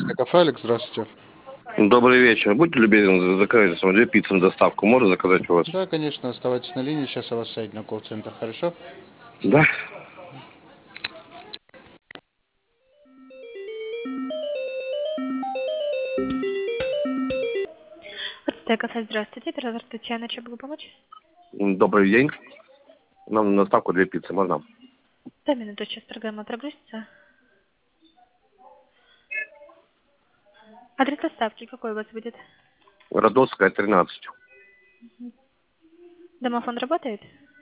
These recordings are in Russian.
Родосское кафе, Алекс, здравствуйте. Добрый вечер. Будьте любезны, заказать две пиццы на доставку. Можно заказать у вас? Да, конечно, оставайтесь на линии, сейчас я вас соединю на колл-центр, хорошо? Да. Родосское кафе, здравствуйте. Оператор Татьяна, чем могу помочь? Добрый день. Нам на доставку две пиццы, можно? Да, минуту, сейчас программа прогрузится. Адрес доставки какой у вас будет? Родосская, 13. Домофон работает?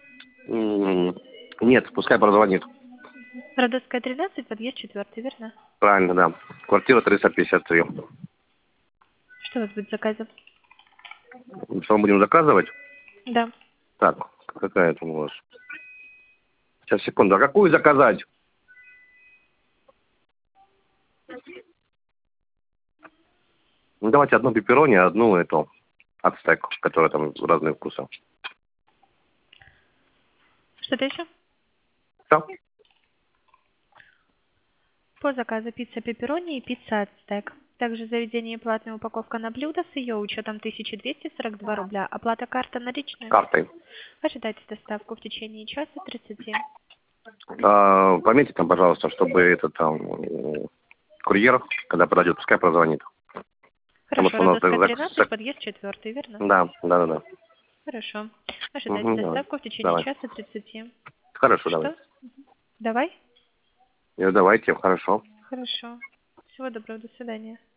Нет, пускай прозвонит. Родосская, 13, подъезд 4, верно? Правильно, да. Квартира 353. Что у вас будет заказом? Что мы будем заказывать? Да. Так, какая это у вас? Сейчас, секунду. А какую заказать? Ну, давайте одну пепперони, одну эту ацтек, которая там разные вкусы. Что-то еще? Все? По заказу пицца пепперони и пицца ацтек. Также в заведении платная упаковка на блюдо с ее учетом 1242 рубля. Оплата карта наличная. Картой. Ожидайте доставку в течение часа 30. Пометьте там, пожалуйста, чтобы этот там курьер, когда подойдет, пускай прозвонит. Хорошо, Потому что у Родосская, нас 13, подъезд 4, верно? Да. Хорошо. Ожидайте доставку в течение Давай. часа 30. Хорошо, Что? Давай? давайте, хорошо. Хорошо. Всего доброго, до свидания.